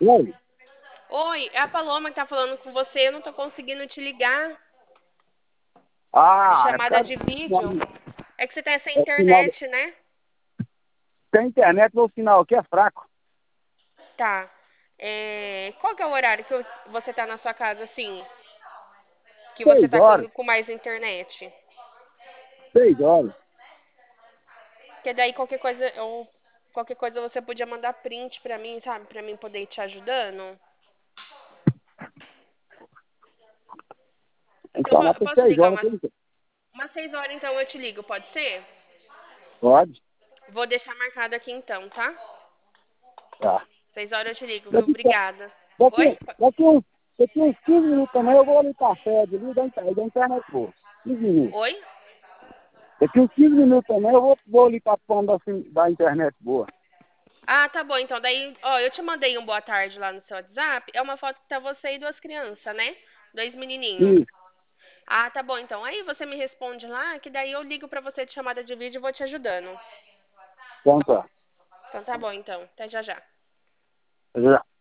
Oi? Oi, é a Paloma que tá falando com você. Eu não tô conseguindo te ligar de Ah, é por chamada causa de vídeo. É que você tá sem do sinal. internet, né? Tem internet, meu sinal aqui é fraco. Tá. Qual que é o horário que você tá na sua casa, assim? Que você 6 tá horas, com mais internet? 6 horas. Que daí qualquer coisa você podia mandar print pra mim, sabe? Pra mim poder ir te ajudando. Então, Então, lá tem posso 6 ligar horas. umas 6 horas, então eu te ligo, pode ser? Pode. Vou deixar marcado aqui então, tá? Tá. 6 horas eu te ligo, viu? Daqui, Obrigada. Oi? daqui, daqui uns 15 minutos também eu vou ali pra sede ali da internet boa. 15 minutos. Oi? Daqui uns 15 minutos também eu vou ali pra ponta da internet boa. Ah, tá bom. Então, daí, ó, eu te mandei um boa tarde lá no seu WhatsApp. É uma foto que tá você e duas crianças, né? Dois menininhos. Isso. Ah, tá bom. Então, aí você me responde lá, que daí eu ligo pra você de chamada de vídeo e vou te ajudando. Então tá. Então, tá bom, então. Até já já. Já.